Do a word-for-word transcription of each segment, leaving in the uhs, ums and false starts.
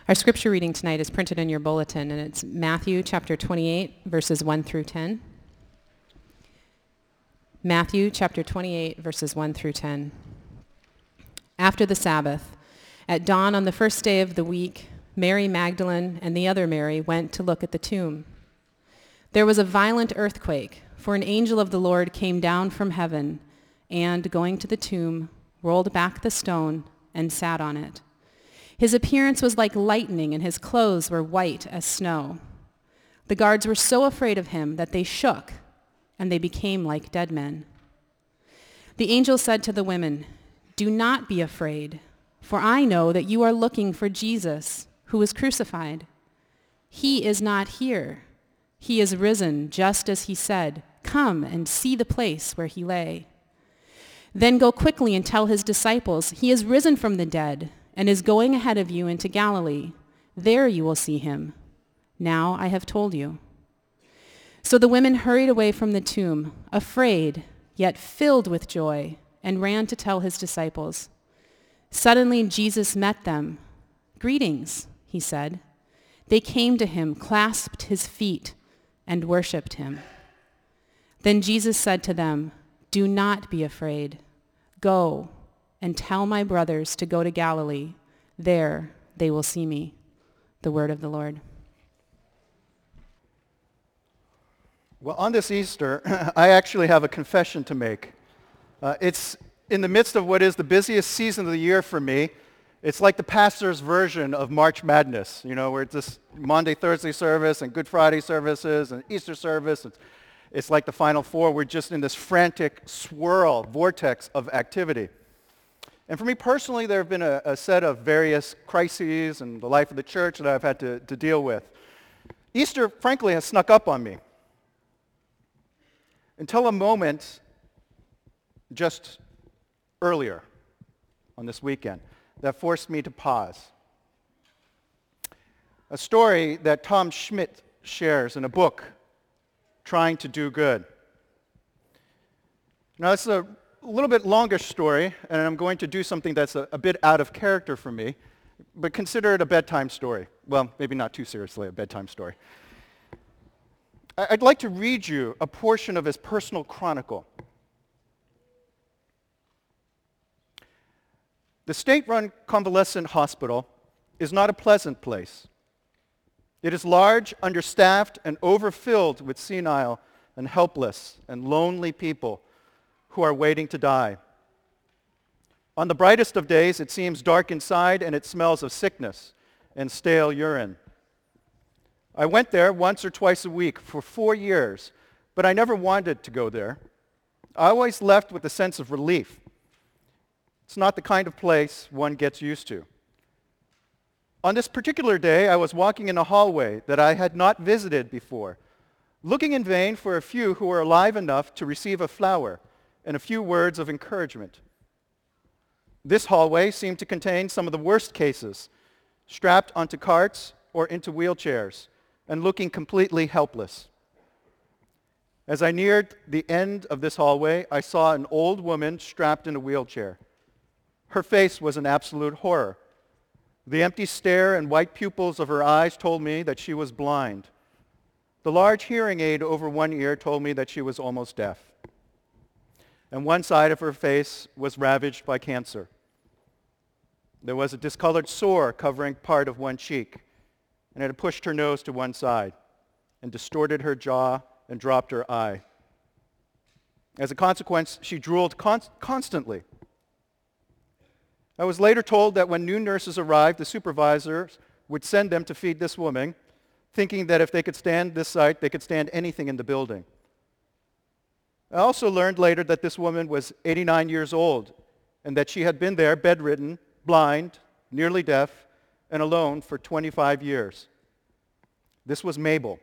Our scripture reading tonight is printed in your bulletin, and it's Matthew chapter twenty-eight, verses one through ten. Matthew chapter twenty-eight, verses one through ten. After the Sabbath, at dawn on the first day of the week, Mary Magdalene and the other Mary went to look at the tomb. There was a violent earthquake, for an angel of the Lord came down from heaven and, going to the tomb, rolled back the stone and sat on it. His appearance was like lightning, and his clothes were white as snow. The guards were so afraid of him that they shook, and they became like dead men. The angel said to the women, "Do not be afraid, for I know that you are looking for Jesus, who was crucified. He is not here. He is risen, just as he said. Come and see the place where he lay. Then go quickly and tell his disciples, he is risen from the dead, and is going ahead of you into Galilee. There you will see him. Now I have told you." So the women hurried away from the tomb, afraid, yet filled with joy, and ran to tell his disciples. Suddenly Jesus met them. "Greetings," he said. They came to him, clasped his feet, and worshipped him. Then Jesus said to them, "Do not be afraid. Go and tell my brothers to go to Galilee. There they will see me." The word of the Lord. Well, on this Easter, I actually have a confession to make. Uh, it's in the midst of what is the busiest season of the year for me. It's like the pastor's version of March Madness, you know, where it's this Monday, Thursday service and Good Friday services and Easter service. It's, it's like the Final Four. We're just in this frantic swirl, vortex of activity. And for me personally, there have been a, a set of various crises in the life of the church that I've had to, to deal with. Easter, frankly, has snuck up on me. Until a moment just earlier on this weekend that forced me to pause. A story that Tom Schmidt shares in a book, Trying to Do Good. Now, it's a A little bit longer story, and I'm going to do something that's a, a bit out of character for me, but consider it a bedtime story. Well, maybe not too seriously a bedtime story. I, I'd like to read you a portion of his personal chronicle. The state-run convalescent hospital is not a pleasant place. It is large, understaffed, and overfilled with senile and helpless and lonely people who are waiting to die. On the brightest of days, it seems dark inside, and it smells of sickness and stale urine. I went there once or twice a week for four years, but I never wanted to go there. I always left with a sense of relief. It's not the kind of place one gets used to. On this particular day, I was walking in a hallway that I had not visited before, looking in vain for a few who were alive enough to receive a flower and a few words of encouragement. This hallway seemed to contain some of the worst cases, strapped onto carts or into wheelchairs and looking completely helpless. As I neared the end of this hallway, I saw an old woman strapped in a wheelchair. Her face was an absolute horror. The empty stare and white pupils of her eyes told me that she was blind. The large hearing aid over one ear told me that she was almost deaf. And one side of her face was ravaged by cancer. There was a discolored sore covering part of one cheek, and it had pushed her nose to one side and distorted her jaw and dropped her eye. As a consequence, she drooled con- constantly. I was later told that when new nurses arrived, the supervisors would send them to feed this woman, thinking that if they could stand this sight, they could stand anything in the building. I also learned later that this woman was eighty-nine years old and that she had been there bedridden, blind, nearly deaf, and alone for twenty-five years. This was Mabel.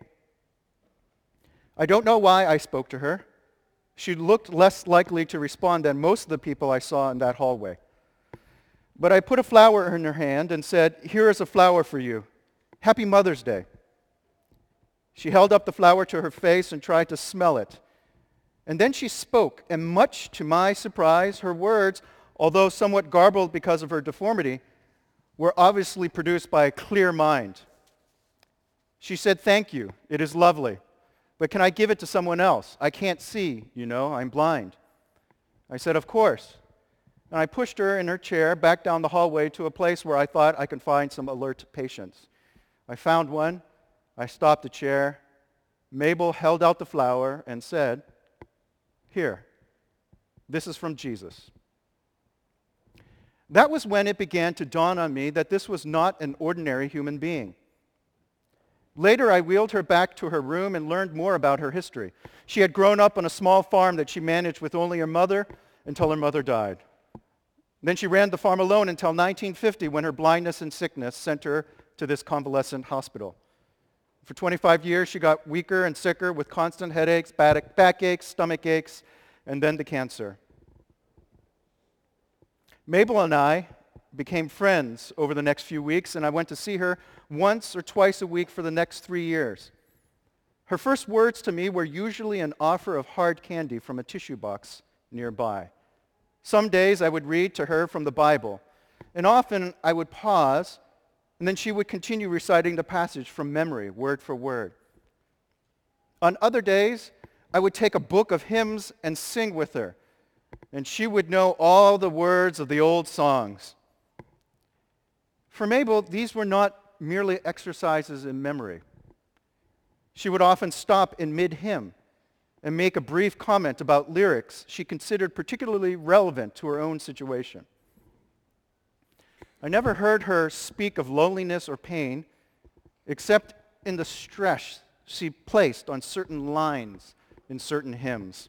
I don't know why I spoke to her. She looked less likely to respond than most of the people I saw in that hallway. But I put a flower in her hand and said, "Here is a flower for you. Happy Mother's Day." She held up the flower to her face and tried to smell it. And then she spoke, and much to my surprise, her words, although somewhat garbled because of her deformity, were obviously produced by a clear mind. She said, "Thank you, it is lovely, but can I give it to someone else? I can't see, you know, I'm blind." I said, "Of course." And I pushed her in her chair back down the hallway to a place where I thought I could find some alert patients. I found one. I stopped the chair. Mabel held out the flower and said, "Here, this is from Jesus." That was when it began to dawn on me that this was not an ordinary human being. Later, I wheeled her back to her room and learned more about her history. She had grown up on a small farm that she managed with only her mother until her mother died. Then she ran the farm alone until nineteen fifty, when her blindness and sickness sent her to this convalescent hospital. For twenty-five years, she got weaker and sicker with constant headaches, back- backaches, stomach aches, and then the cancer. Mabel and I became friends over the next few weeks, and I went to see her once or twice a week for the next three years. Her first words to me were usually an offer of hard candy from a tissue box nearby. Some days I would read to her from the Bible, and often I would pause, and then she would continue reciting the passage from memory, word for word. On other days, I would take a book of hymns and sing with her, and she would know all the words of the old songs. For Mabel, these were not merely exercises in memory. She would often stop in mid-hymn and make a brief comment about lyrics she considered particularly relevant to her own situation. I never heard her speak of loneliness or pain except in the stress she placed on certain lines in certain hymns.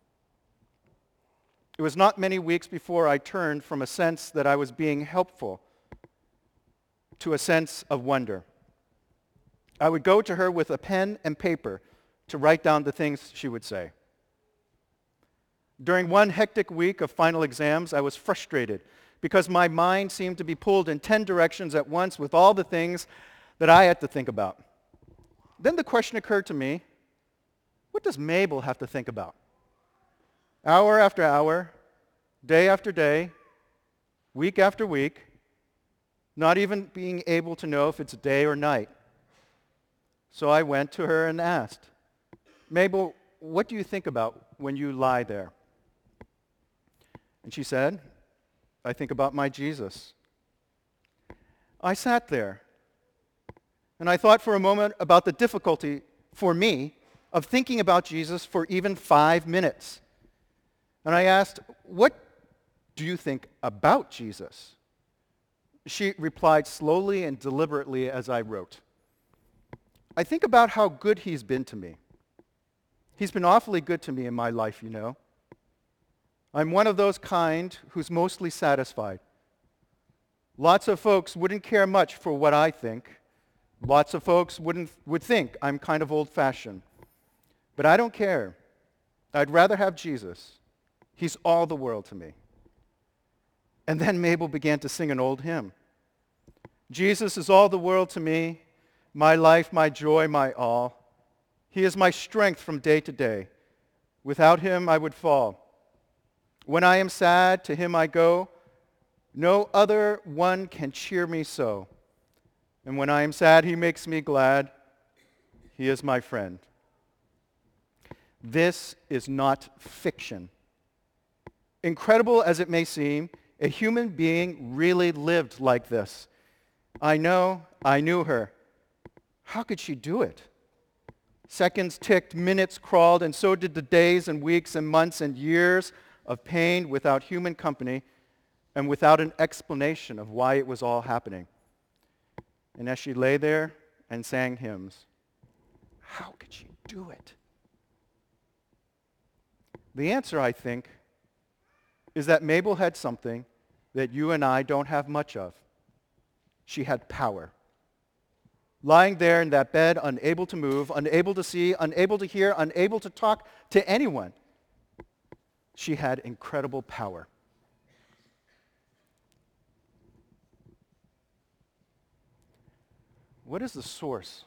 It was not many weeks before I turned from a sense that I was being helpful to a sense of wonder. I would go to her with a pen and paper to write down the things she would say. During one hectic week of final exams, I was frustrated because my mind seemed to be pulled in ten directions at once with all the things that I had to think about. Then the question occurred to me, what does Mabel have to think about? Hour after hour, day after day, week after week, not even being able to know if it's day or night. So I went to her and asked, "Mabel, what do you think about when you lie there?" And she said, "I think about my Jesus." I sat there, and I thought for a moment about the difficulty for me of thinking about Jesus for even five minutes. And I asked, "What do you think about Jesus?" She replied slowly and deliberately as I wrote, "I think about how good he's been to me. He's been awfully good to me in my life, you know. I'm one of those kind who's mostly satisfied. Lots of folks wouldn't care much for what I think. Lots of folks wouldn't would think I'm kind of old-fashioned. But I don't care. I'd rather have Jesus. He's all the world to me." And then Mabel began to sing an old hymn. "Jesus is all the world to me, my life, my joy, my all. He is my strength from day to day. Without him I would fall. When I am sad, to him I go. No other one can cheer me so. And when I am sad, he makes me glad. He is my friend." This is not fiction. Incredible as it may seem, a human being really lived like this. I know, I knew her. How could she do it? Seconds ticked, minutes crawled, and so did the days and weeks and months and years of pain without human company and without an explanation of why it was all happening. And as she lay there and sang hymns, how could she do it? The answer, I think, is that Mabel had something that you and I don't have much of. She had power. Lying there in that bed, unable to move, unable to see, unable to hear, unable to talk to anyone, she had incredible power. What is the source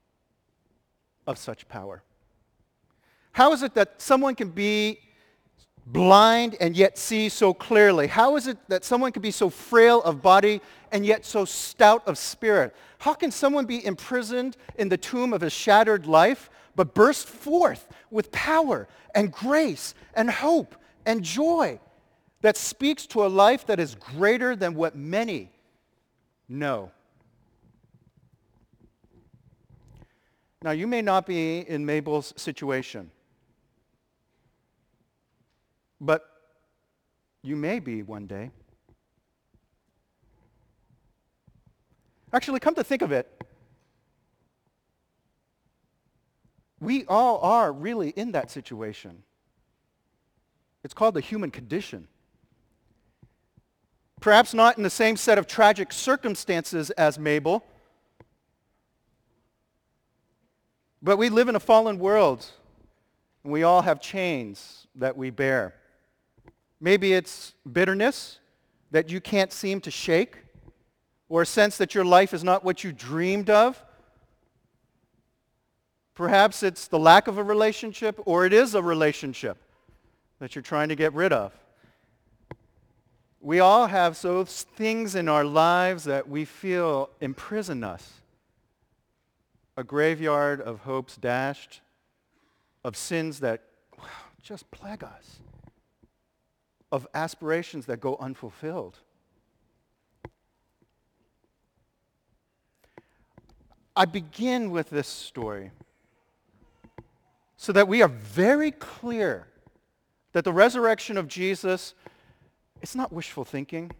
of such power? How is it that someone can be blind and yet see so clearly? How is it that someone could be so frail of body and yet so stout of spirit? How can someone be imprisoned in the tomb of a shattered life but burst forth with power and grace and hope and joy that speaks to a life that is greater than what many know? Now, you may not be in Mabel's situation, but you may be one day. Actually, come to think of it, we all are really in that situation. It's called the human condition. Perhaps not in the same set of tragic circumstances as Mabel, but we live in a fallen world, and we all have chains that we bear. Maybe it's bitterness that you can't seem to shake, or a sense that your life is not what you dreamed of. Perhaps it's the lack of a relationship, or it is a relationship that you're trying to get rid of. We all have those things in our lives that we feel imprison us. A graveyard of hopes dashed, of sins that wow, just plague us, of aspirations that go unfulfilled. I begin with this story so that we are very clear that the resurrection of Jesus, it's not wishful thinking.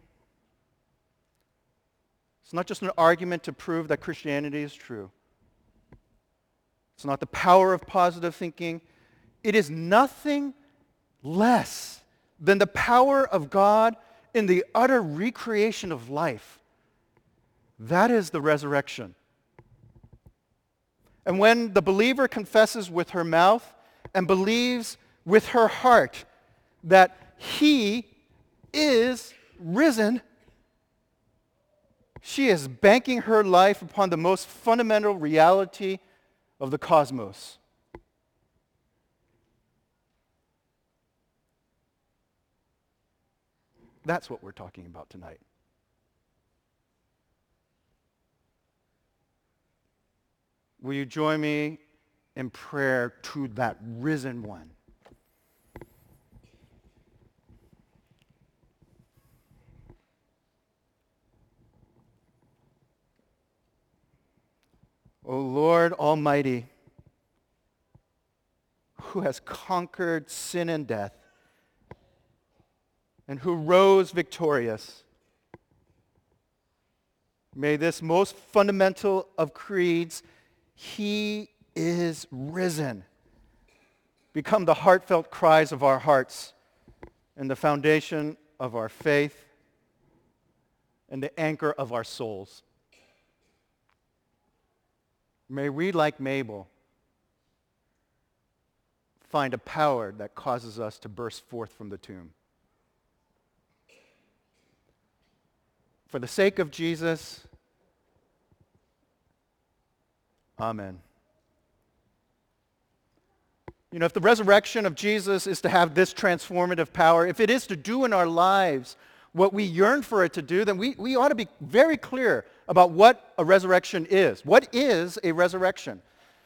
It's not just an argument to prove that Christianity is true. It's not the power of positive thinking. It is nothing less than the power of God in the utter recreation of life. That is the resurrection. And when the believer confesses with her mouth and believes with her heart that he is risen, she is banking her life upon the most fundamental reality of the cosmos. That's what we're talking about tonight. Will you join me in prayer to that risen one? O Lord Almighty, who has conquered sin and death, and who rose victorious, may this most fundamental of creeds, He is risen, become the heartfelt cries of our hearts and the foundation of our faith and the anchor of our souls. May we, like Mabel, find a power that causes us to burst forth from the tomb. For the sake of Jesus, amen. You know, if the resurrection of Jesus is to have this transformative power, if it is to do in our lives what we yearn for it to do, then we, we ought to be very clear about what a resurrection is. What is a resurrection?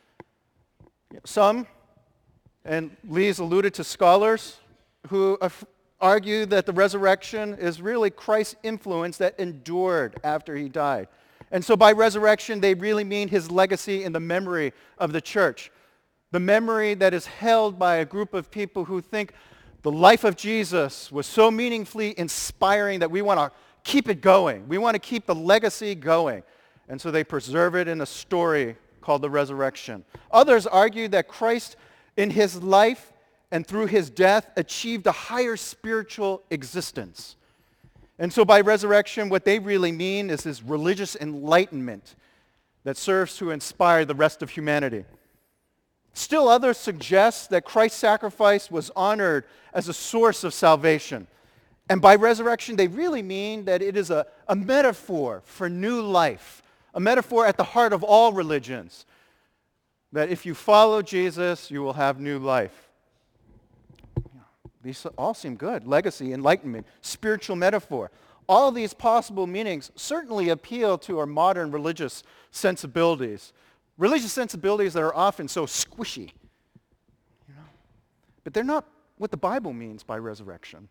Some, and Lee's alluded to scholars who argue that the resurrection is really Christ's influence that endured after he died. And so by resurrection, they really mean his legacy in the memory of the church. The memory that is held by a group of people who think the life of Jesus was so meaningfully inspiring that we want to keep it going. We want to keep the legacy going. And so they preserve it in a story called the resurrection. Others argue that Christ, in his life and through his death, achieved a higher spiritual existence. And so by resurrection, what they really mean is his religious enlightenment that serves to inspire the rest of humanity. Still others suggest that Christ's sacrifice was honored as a source of salvation. And by resurrection, they really mean that it is a, a metaphor for new life, a metaphor at the heart of all religions, that if you follow Jesus, you will have new life. These all seem good. Legacy, enlightenment, spiritual metaphor. All these possible meanings certainly appeal to our modern religious sensibilities. Religious sensibilities that are often so squishy. You know? But they're not what the Bible means by resurrection.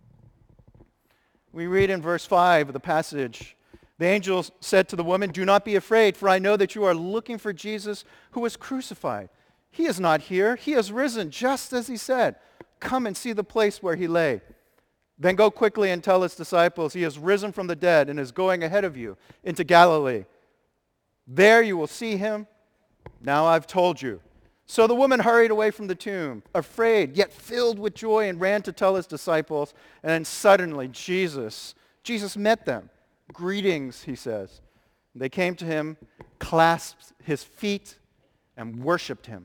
We read in verse five of the passage, the angel said to the woman, "Do not be afraid, for I know that you are looking for Jesus who was crucified. He is not here. He has risen, just as he said. Come and see the place where he lay. Then go quickly and tell his disciples, he has risen from the dead and is going ahead of you into Galilee. There you will see him. Now I've told you." So the woman hurried away from the tomb, afraid, yet filled with joy, and ran to tell his disciples. And then suddenly Jesus, Jesus met them. "Greetings," he says. They came to him, clasped his feet, and worshiped him.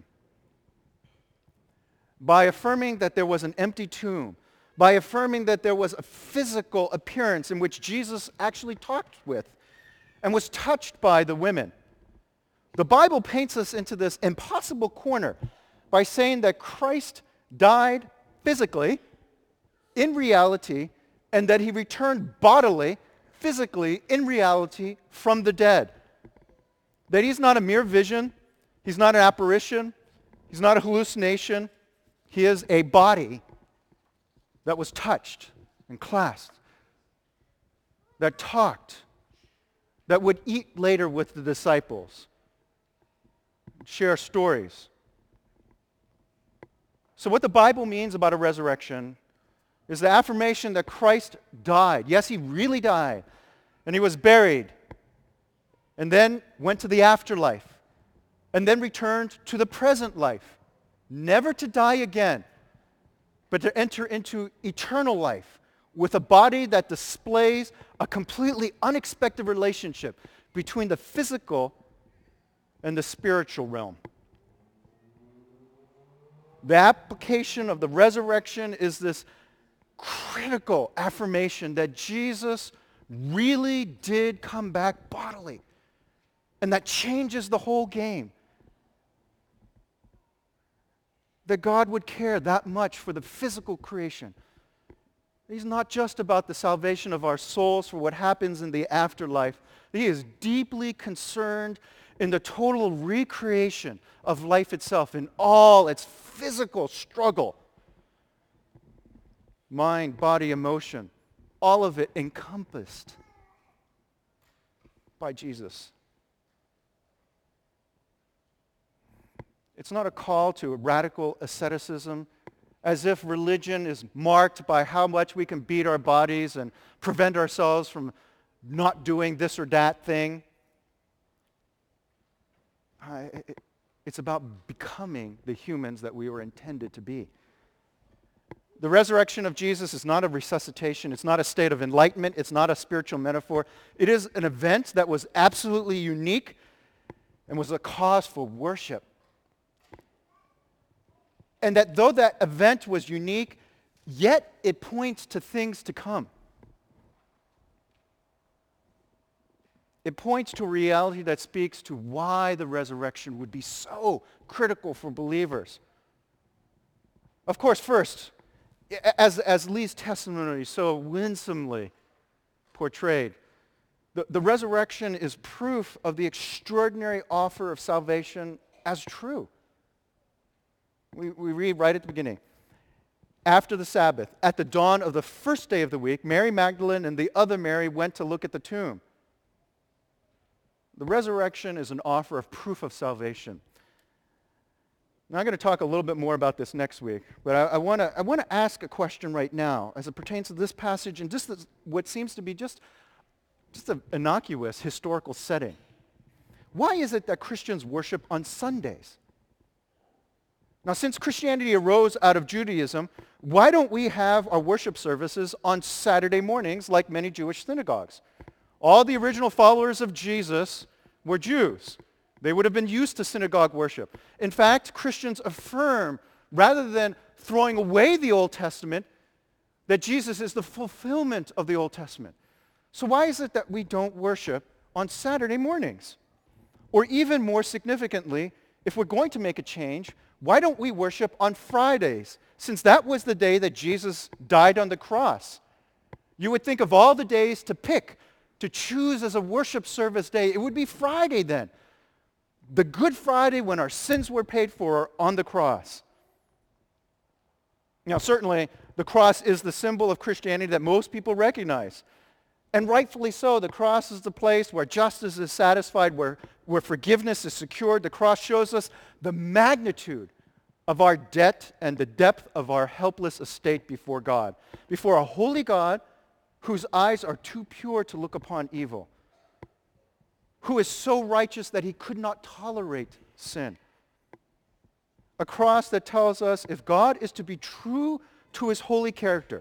By affirming that there was an empty tomb, by affirming that there was a physical appearance in which Jesus actually talked with and was touched by the women, the Bible paints us into this impossible corner by saying that Christ died physically, in reality, and that he returned bodily, physically, in reality, from the dead. That he's not a mere vision, he's not an apparition, he's not a hallucination, he is a body that was touched and clasped, that talked, that would eat later with the disciples, share stories. So what the Bible means about a resurrection is the affirmation that Christ died. Yes, he really died. And he was buried. And then went to the afterlife. And then returned to the present life. Never to die again, but to enter into eternal life with a body that displays a completely unexpected relationship between the physical and the spiritual realm. The application of the resurrection is this critical affirmation that Jesus really did come back bodily. And that changes the whole game. That God would care that much for the physical creation. He's not just about the salvation of our souls for what happens in the afterlife. He is deeply concerned in the total recreation of life itself, in all its physical struggle. Mind, body, emotion, all of it encompassed by Jesus. It's not a call to a radical asceticism, as if religion is marked by how much we can beat our bodies and prevent ourselves from not doing this or that thing. Uh, it, it's about becoming the humans that we were intended to be. The resurrection of Jesus is not a resuscitation. It's not a state of enlightenment. It's not a spiritual metaphor. It is an event that was absolutely unique and was a cause for worship. And that though that event was unique, yet it points to things to come. It points to a reality that speaks to why the resurrection would be so critical for believers. Of course, first, as, as Lee's testimony so winsomely portrayed, the, the resurrection is proof of the extraordinary offer of salvation as true. We, we read right at the beginning. After the Sabbath, at the dawn of the first day of the week, Mary Magdalene and the other Mary went to look at the tomb. The resurrection is an offer of proof of salvation. Now I'm going to talk a little bit more about this next week, but I, I want to I want to ask a question right now as it pertains to this passage and just this, what seems to be just, just an innocuous historical setting. Why is it that Christians worship on Sundays? Now, since Christianity arose out of Judaism, why don't we have our worship services on Saturday mornings like many Jewish synagogues? All the original followers of Jesus were Jews. They would have been used to synagogue worship. In fact, Christians affirm, rather than throwing away the Old Testament, that Jesus is the fulfillment of the Old Testament. So why is it that we don't worship on Saturday mornings? Or even more significantly, if we're going to make a change, why don't we worship on Fridays since that was the day that Jesus died on the cross. You would think of all the days to pick, to choose as a worship service day, it would be Friday then. The Good Friday when our sins were paid for on the cross. Now certainly, the cross is the symbol of Christianity that most people recognize. And rightfully so. The cross is the place where justice is satisfied, where, where forgiveness is secured. The cross shows us the magnitude of our debt and the depth of our helpless estate before God, before a holy God whose eyes are too pure to look upon evil, who is so righteous that he could not tolerate sin. A cross that tells us if God is to be true to his holy character,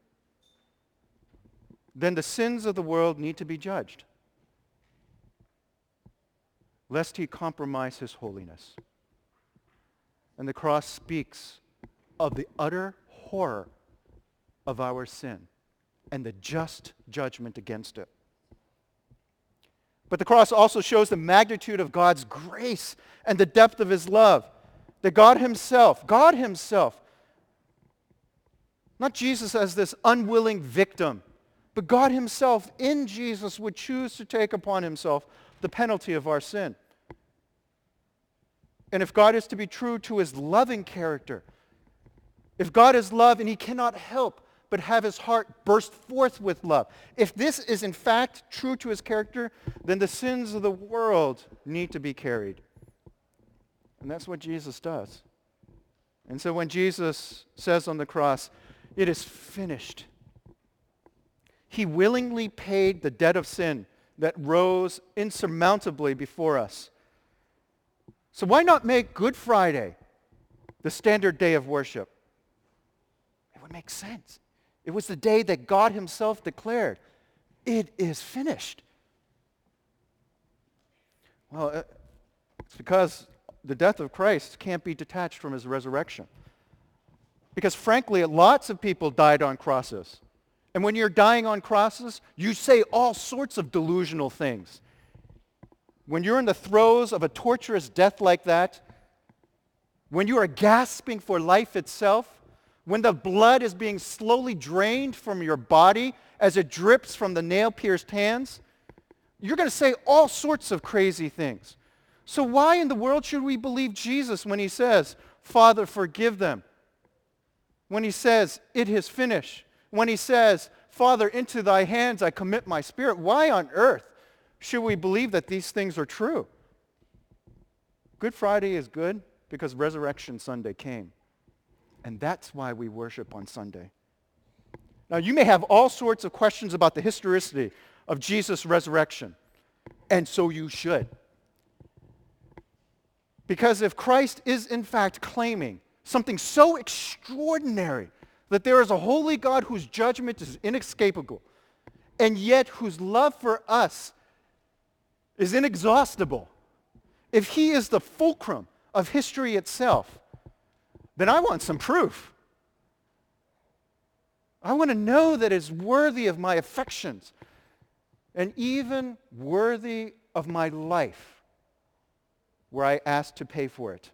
then the sins of the world need to be judged, lest he compromise his holiness. And the cross speaks of the utter horror of our sin and the just judgment against it. But the cross also shows the magnitude of God's grace and the depth of his love. That God himself, God himself, not Jesus as this unwilling victim, but God himself in Jesus would choose to take upon himself the penalty of our sin. And if God is to be true to his loving character, if God is love and he cannot help but have his heart burst forth with love, if this is in fact true to his character, then the sins of the world need to be carried. And that's what Jesus does. And so when Jesus says on the cross, "It is finished," he willingly paid the debt of sin that rose insurmountably before us. So why not make Good Friday the standard day of worship? It would make sense. It was the day that God himself declared, "It is finished." Well, it's because the death of Christ can't be detached from his resurrection. Because frankly, lots of people died on crosses. And when you're dying on crosses, you say all sorts of delusional things. When you're in the throes of a torturous death like that, when you are gasping for life itself, when the blood is being slowly drained from your body as it drips from the nail-pierced hands, you're going to say all sorts of crazy things. So why in the world should we believe Jesus when he says, "Father, forgive them"? When he says, "It is finished"? When he says, "Father, into thy hands I commit my spirit"? Why on earth should we believe that these things are true? Good Friday is good because Resurrection Sunday came. And that's why we worship on Sunday. Now, you may have all sorts of questions about the historicity of Jesus' resurrection. And so you should. Because if Christ is in fact claiming something so extraordinary that there is a holy God whose judgment is inescapable, and yet whose love for us is inexhaustible, if he is the fulcrum of history itself, then I want some proof. I want to know that it's worthy of my affections and even worthy of my life, where I ask to pay for it.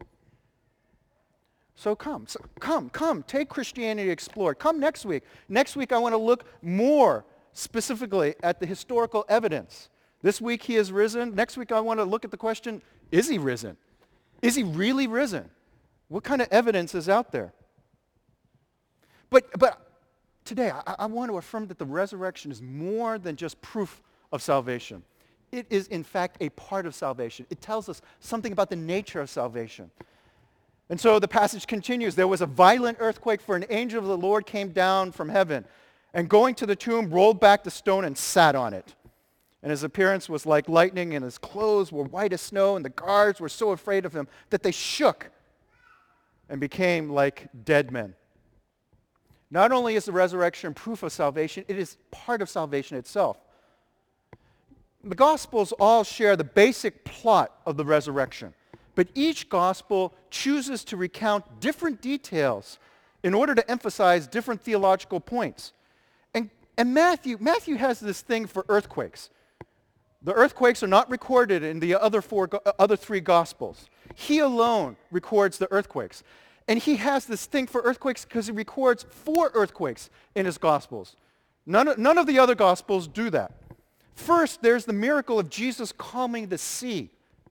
So come, so come, come, take Christianity Explored. Come next week. Next week I want to look more specifically at the historical evidence. This week he is risen. Next week I want to look at the question, is he risen? Is he really risen? What kind of evidence is out there? But, but today I, I want to affirm that the resurrection is more than just proof of salvation. It is in fact a part of salvation. It tells us something about the nature of salvation. And so the passage continues. There was a violent earthquake, for an angel of the Lord came down from heaven, and going to the tomb, rolled back the stone and sat on it. And his appearance was like lightning, and his clothes were white as snow, and the guards were so afraid of him that they shook and became like dead men. Not only is the resurrection proof of salvation, it is part of salvation itself. The Gospels all share the basic plot of the resurrection, but each Gospel chooses to recount different details in order to emphasize different theological points. And, and Matthew, Matthew has this thing for earthquakes. The earthquakes are not recorded in the other, four, other three Gospels. He alone records the earthquakes. And he has this thing for earthquakes because he records four earthquakes in his Gospels. None of, none of the other Gospels do that. First, there's the miracle of Jesus calming the sea.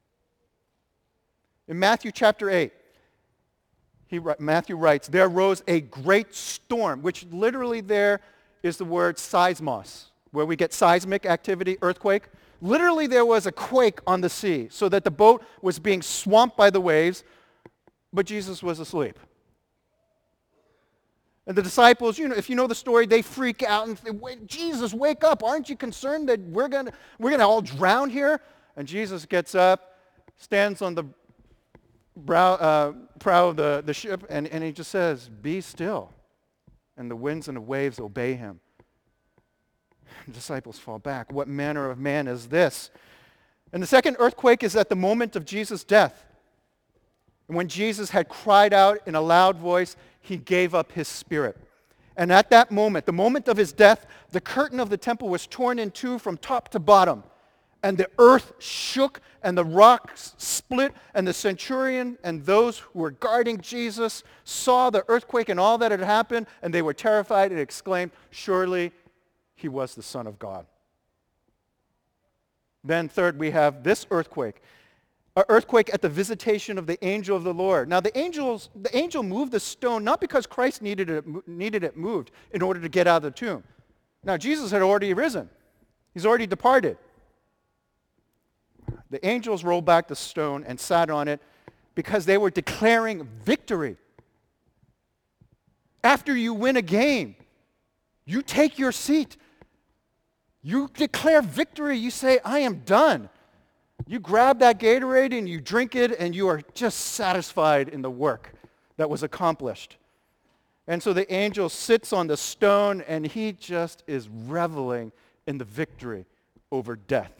In Matthew chapter eight, he, Matthew writes, there arose a great storm, which literally there is the word seismos, where we get seismic activity, earthquake. Literally there was a quake on the sea, so that the boat was being swamped by the waves, but Jesus was asleep. And the disciples, you know, if you know the story, they freak out and say, Wait, Jesus, wake up. Aren't you concerned that we're going to we're gonna all drown here? And Jesus gets up, stands on the brow, uh, prow of the, the ship, and, and he just says, be still. And the winds and the waves obey him. The disciples fall back. What manner of man is this? And the second earthquake is at the moment of Jesus' death. And when Jesus had cried out in a loud voice, he gave up his spirit. And at that moment, the moment of his death, the curtain of the temple was torn in two from top to bottom. And the earth shook, and the rocks split, and the centurion and those who were guarding Jesus saw the earthquake and all that had happened, and they were terrified and exclaimed, surely he was the Son of God. Then third, we have this earthquake. An earthquake at the visitation of the angel of the Lord. Now the angels, the angel moved the stone not because Christ needed it, needed it moved in order to get out of the tomb. Now Jesus had already risen. He's already departed. The angels rolled back the stone and sat on it because they were declaring victory. After you win a game, you take your seat. You declare victory. You say, I am done. You grab that Gatorade and you drink it, and you are just satisfied in the work that was accomplished. And so the angel sits on the stone, and he just is reveling in the victory over death.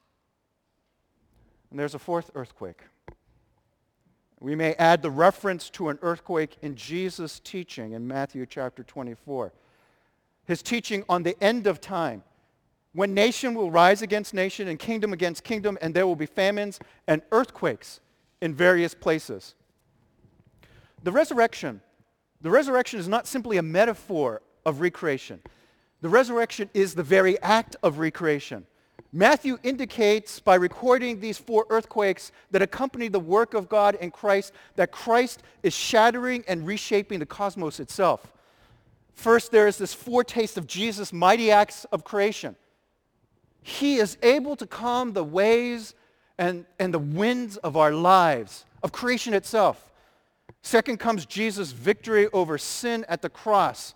And there's a fourth earthquake. We may add the reference to an earthquake in Jesus' teaching in Matthew chapter twenty-four. His teaching on the end of time, when nation will rise against nation and kingdom against kingdom, and there will be famines and earthquakes in various places. The resurrection, the resurrection is not simply a metaphor of recreation. The resurrection is the very act of recreation. Matthew indicates by recording these four earthquakes that accompany the work of God in Christ, that Christ is shattering and reshaping the cosmos itself. First, there is this foretaste of Jesus' mighty acts of creation. He is able to calm the waves and, and the winds of our lives, of creation itself. Second comes Jesus' victory over sin at the cross.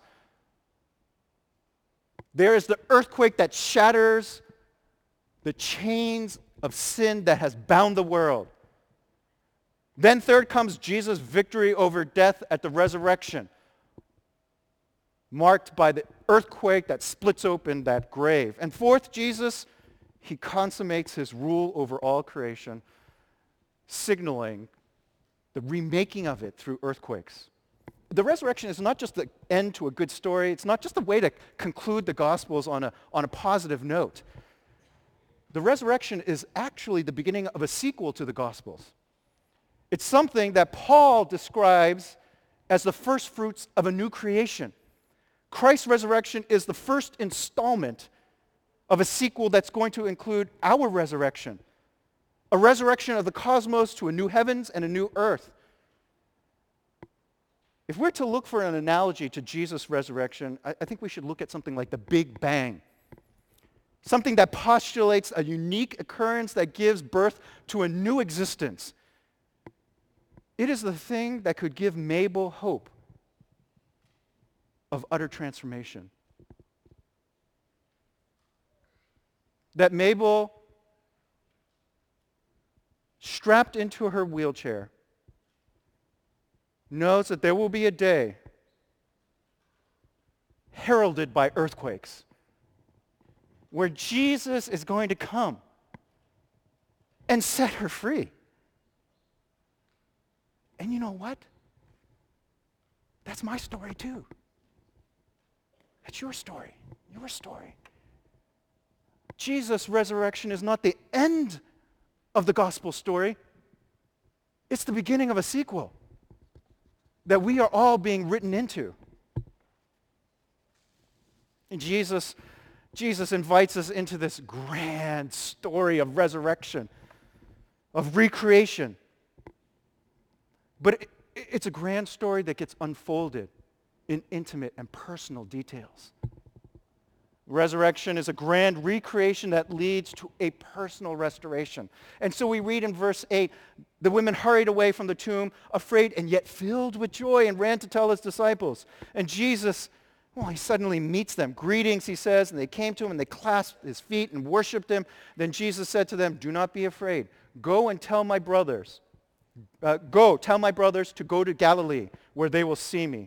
There is the earthquake that shatters the chains of sin that has bound the world. Then third comes Jesus' victory over death at the resurrection, marked by the earthquake that splits open that grave. And fourth, Jesus, he consummates his rule over all creation, signaling the remaking of it through earthquakes. The resurrection is not just the end to a good story. It's not just a way to conclude the Gospels on a, on a positive note. The resurrection is actually the beginning of a sequel to the Gospels. It's something that Paul describes as the first fruits of a new creation. Christ's resurrection is the first installment of a sequel that's going to include our resurrection, a resurrection of the cosmos to a new heavens and a new earth. If we're to look for an analogy to Jesus' resurrection, I, I think we should look at something like the Big Bang, something that postulates a unique occurrence that gives birth to a new existence. It is the thing that could give Mabel hope of utter transformation. That Mabel, strapped into her wheelchair, knows that there will be a day heralded by earthquakes where Jesus is going to come and set her free. And you know what? That's my story too. That's your story, your story. Jesus' resurrection is not the end of the gospel story. It's the beginning of a sequel. that we are all being written into. And Jesus, Jesus invites us into this grand story of resurrection, of recreation. But it, it's a grand story that gets unfolded in intimate and personal details. Resurrection is a grand recreation that leads to a personal restoration. And so we read in verse eight, the women hurried away from the tomb, afraid and yet filled with joy, and ran to tell his disciples. And Jesus, well, he suddenly meets them. Greetings, he says, and they came to him and they clasped his feet and worshiped him. Then Jesus said to them, do not be afraid. Go and tell my brothers, uh, go, tell my brothers to go to Galilee, where they will see me.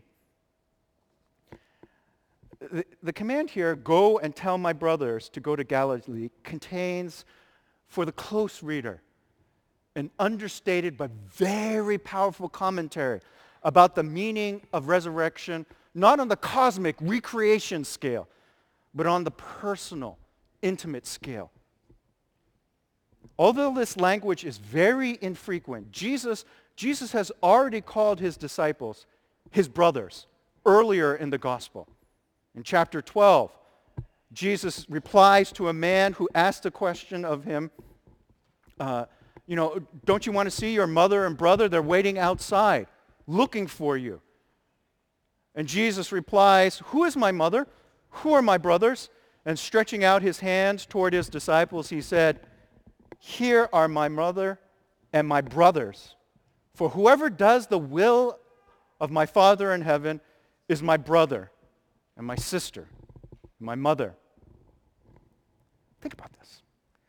The, the command here, go and tell my brothers to go to Galilee, contains, for the close reader, an understated but very powerful commentary about the meaning of resurrection, not on the cosmic recreation scale, but on the personal, intimate scale. Although this language is very infrequent, Jesus, Jesus has already called his disciples his brothers earlier in the gospel. In chapter twelve, Jesus replies to a man who asked a question of him, uh, you know, don't you want to see your mother and brother? They're waiting outside, looking for you. And Jesus replies, who is my mother? Who are my brothers? And stretching out his hands toward his disciples, he said, here are my mother and my brothers. For whoever does the will of my Father in heaven is my brother and my sister, and my mother. Think about this.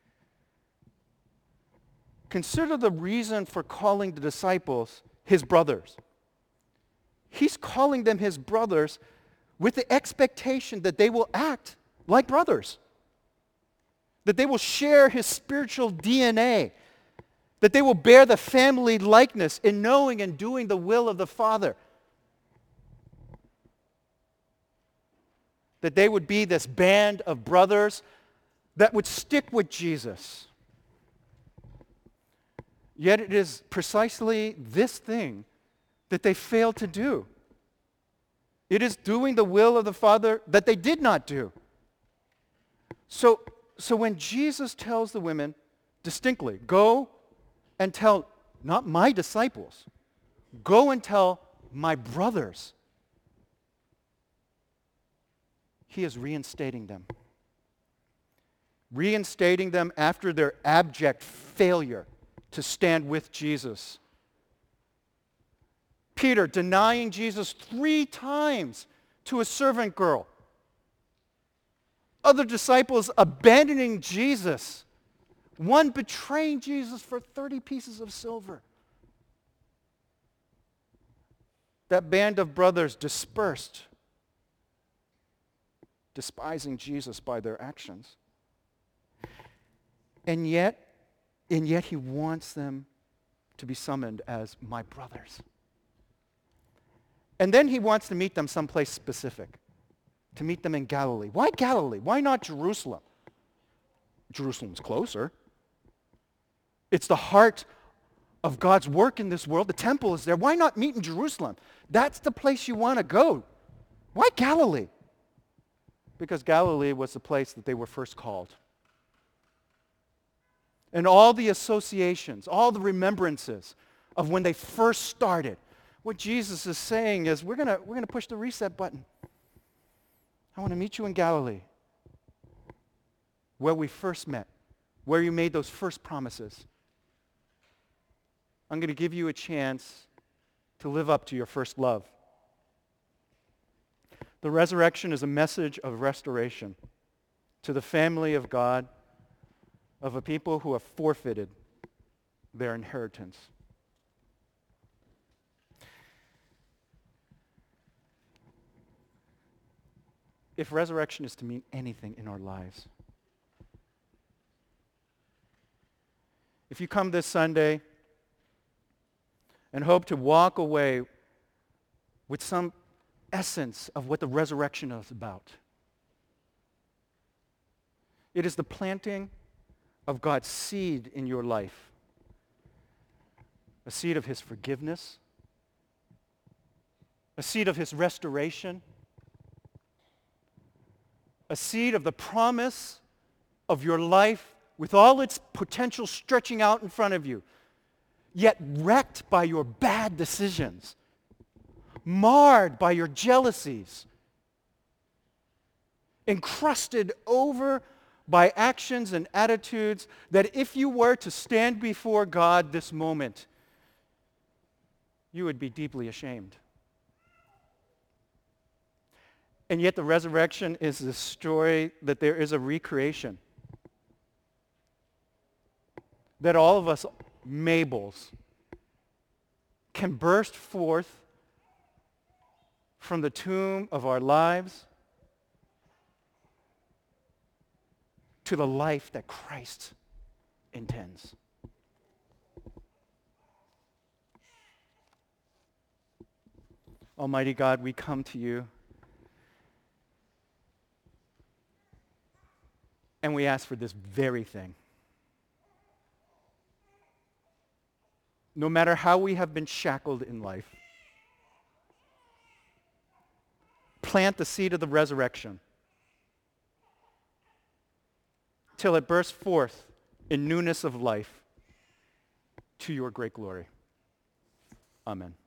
Consider the reason for calling the disciples his brothers. He's calling them his brothers with the expectation that they will act like brothers, that they will share his spiritual D N A, that they will bear the family likeness in knowing and doing the will of the Father, that they would be this band of brothers that would stick with Jesus. Yet it is precisely this thing that they failed to do. It is doing the will of the Father that they did not do. So, so when Jesus tells the women distinctly, go and tell, not my disciples, go and tell my brothers, he is reinstating them. Reinstating them after their abject failure to stand with Jesus. Peter denying Jesus three times to a servant girl. Other disciples abandoning Jesus. One betraying Jesus for thirty pieces of silver. That band of brothers dispersed, despising Jesus by their actions. And yet, and yet he wants them to be summoned as my brothers. And then he wants to meet them someplace specific, to meet them in Galilee. Why Galilee? Why not Jerusalem? Jerusalem's closer. It's the heart of God's work in this world. The temple is there. Why not meet in Jerusalem? That's the place you want to go. Why Galilee? Because Galilee was the place that they were first called. And all the associations, all the remembrances of when they first started, what Jesus is saying is, we're going to we're going to push the reset button. I want to meet you in Galilee, where we first met, where you made those first promises. I'm going to give you a chance to live up to your first love. The resurrection is a message of restoration to the family of God, of a people who have forfeited their inheritance. If resurrection is to mean anything in our lives, if you come this Sunday and hope to walk away with some essence of what the resurrection is about, it is the planting of God's seed in your life, a seed of his forgiveness, a seed of his restoration, a seed of the promise of your life with all its potential stretching out in front of you, yet wrecked by your bad decisions, marred by your jealousies, encrusted over by actions and attitudes that if you were to stand before God this moment, you would be deeply ashamed. And yet the resurrection is the story that there is a recreation. That all of us Mabels can burst forth from the tomb of our lives to the life that Christ intends. Almighty God, we come to you and we ask for this very thing. No matter how we have been shackled in life, plant the seed of the resurrection till it bursts forth in newness of life to your great glory. Amen.